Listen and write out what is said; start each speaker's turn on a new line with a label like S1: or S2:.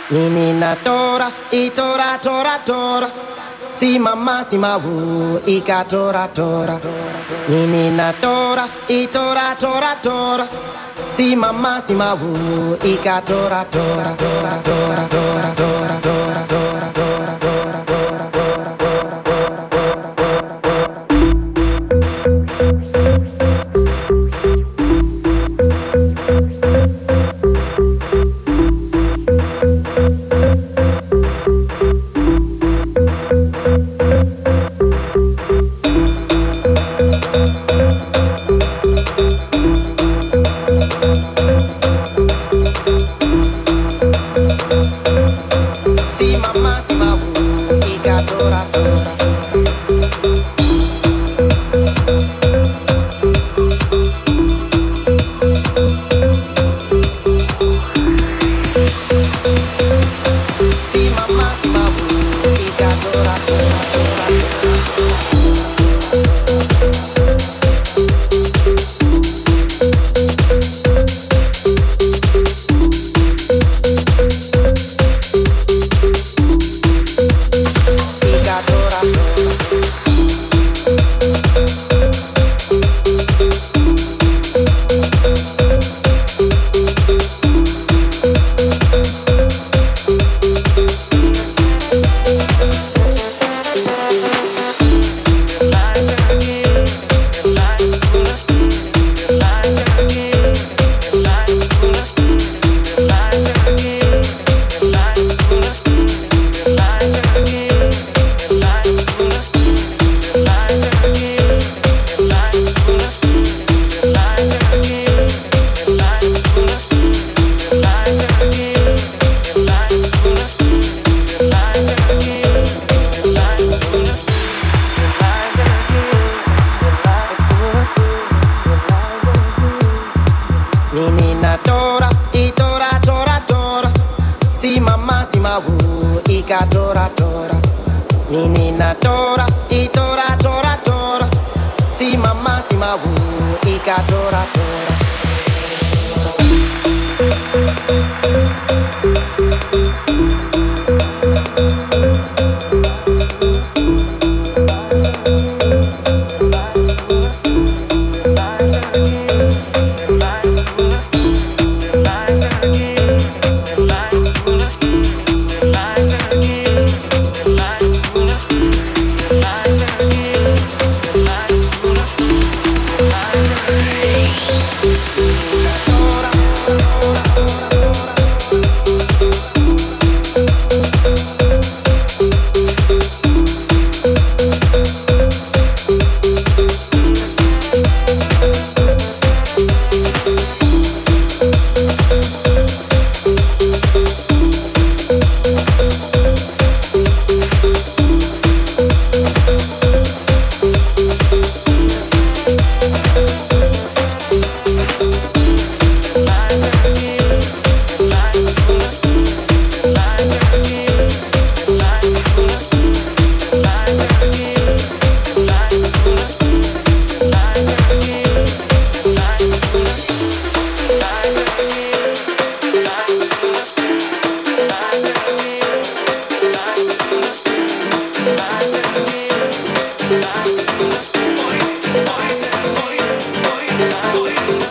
S1: Menina tora, e tora, tora, tora. Si mamma, si ma wu, ika tora, tora. Menina tora, e tora, tora, tora. Si mamma, si ma wu, ika tora, tora, tora, tora, tora, tora, tora, tora, tora, tora, tora, tora, Menina tora, e tora, tora, tora. Si mamma, si ma wu, ika tora, tora. Menina tora, e tora, tora, tora. Si mamma, si ma wu, ika tora, tora.